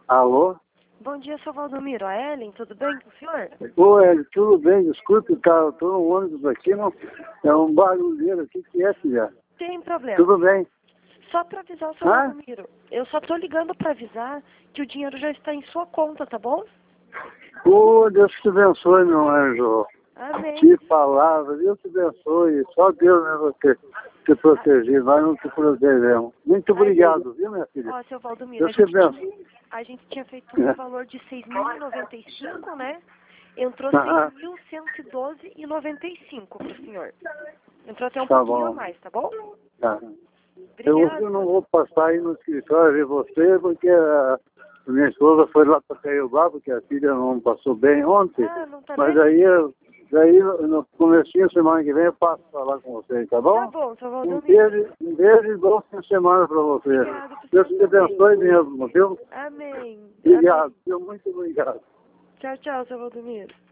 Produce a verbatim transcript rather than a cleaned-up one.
Alô? Bom dia, seu Valdomiro. A Ellen, tudo bem com o senhor? Oi, tudo bem? Desculpe, tá, eu tô no ônibus aqui, não, é um barulheiro aqui, que é, filha? Tem problema. Tudo bem? Só para avisar o seu Hã? Valdomiro. Eu só tô ligando para avisar que o dinheiro já está em sua conta, tá bom? Ô, Deus te abençoe, meu anjo. Amém. Que palavra, Deus te abençoe. Só Deus, né, você te proteger, nós não te protegemos. Muito obrigado, viu, minha filha? Ó, seu Valdomiro, a Deus te gente, tinha, abençoe. a gente tinha feito um valor de seis mil e noventa e cinco, né? Entrou Aham. seis mil cento e doze e noventa e cinco pro senhor. Entrou até um Tá pouquinho a bom. mais, tá bom? Tá. Eu, Obrigada. eu não vou passar aí no escritório ver você, porque a minha esposa foi lá para Caiobá, porque a filha não passou bem ontem. Ah, não tá Mas bem? aí, eu- daí no comecinho, semana que vem, eu passo falar com vocês, tá bom? Tá bom, seu Um Valdomiro. beijo, um beijo e bom fim de semana para você. Obrigada pro Deus senhor te também. abençoe mesmo, viu? Amém. Obrigado, Amém. viu? Muito obrigado. Tchau, tchau, seu Valdomiro.